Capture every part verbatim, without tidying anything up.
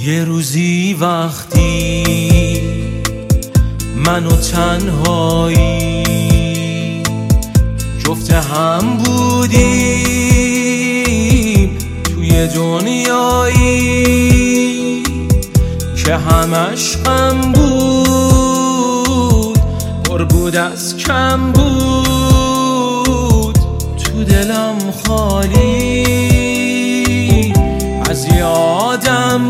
یه روزی وقتی من و تنهایی جفت هم بودیم توی دنیایی که همش غم بود، پر بود از کم بود، تو دلم خالی از یادم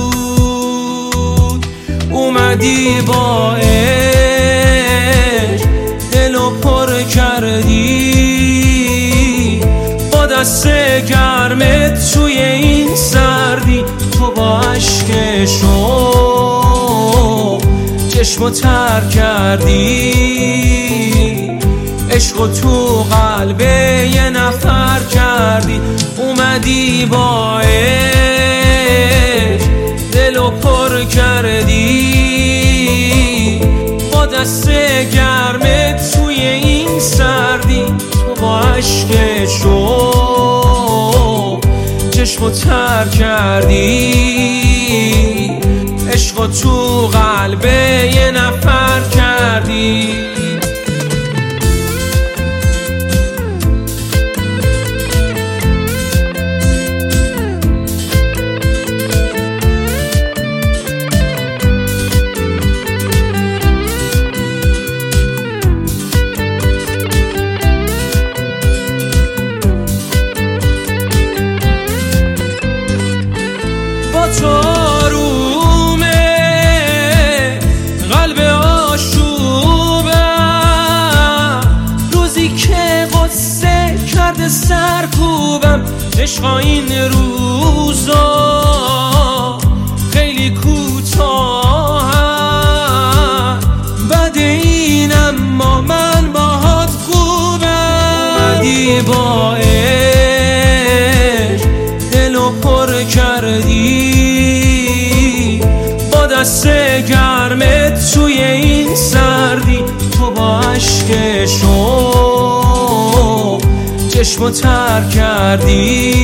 بود. اومدی با عشق دلو پر کردی، با دست گرمت توی این سردی، تو با عشق شوق چشمو تر کردی، عشقو تو قلب یه نفر کردی. اومدی با عشق دلو پر کردی، با دست گرمت توی این سردی، تو با عشق شوق چشمو تر کردی، عشقو تو قلب یه نفر کردی. تو آرومه قلب آشوبم، روزی که قصه کرده سرکوبم. عشقا این روزا خیلی کوتاهن، بعد این اما من باهات خوبم. اومدی با عشق دلو پر کردی، دست گرمت توی این سردی، تو با عشق شوق چشمو تر کردی،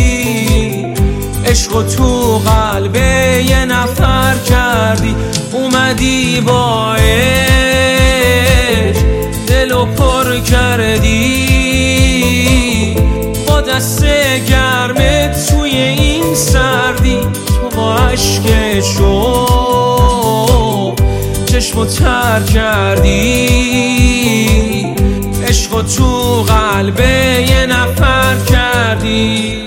عشقو تو قلب یه نفر کردی. اومدی با عشق دلو پر کردی، با دست گرمت توی این سردی، تو با عشق شوق چشمو تر کردی، عشقو تو قلب یه نفر کردی.